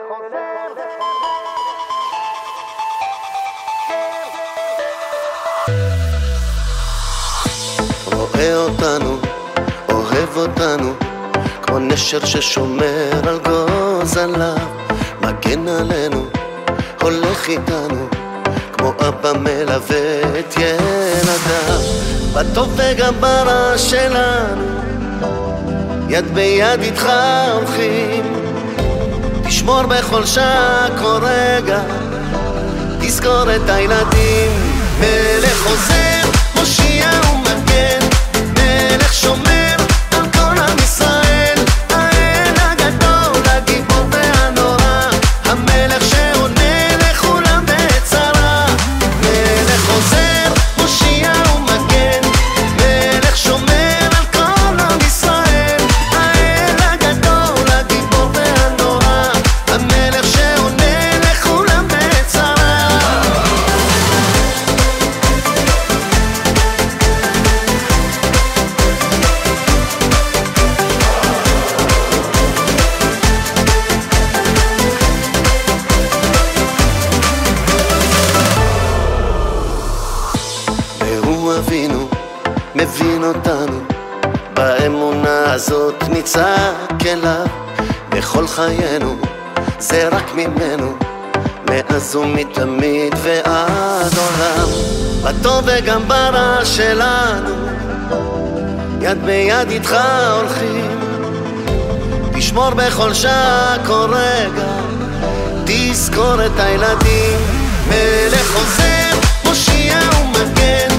רואה אותנו, אוהב אותנו, כמו נשר ששומר על גוזליו, מגן עלינו, הולך איתנו, כמו אבא מלווה את ילדיו, בטוב וגם ברע שלנו, יד ביד איתך הולכים, תשמור בכל שעה כל רגע, תזכור את הילדים. מלך חוזר, מושיע ומגן, מלך שומר על כל עם ישראל, האל הגדול, הגיבור והנורא, המלך שעונה לכולם בעת צרה. מלך חוזר, מושיע ומגן, מלך שומר על כל עם ישראל, האל הגדול, הגיבור והנורא, המלך שעונה לכולם בעת צרה. והוא אבינו, מבין אותנו, באמונה הזאת נצעק אליו, בכל חיינו זה רק ממנו, מאז ומתמיד ועד עולם, בטוב וגם ברע שלנו, יד ביד איתך הולכים, תשמור בכל שעה כל רגע, תזכור את הילדים. מלך חוזר, מושיע ומגן,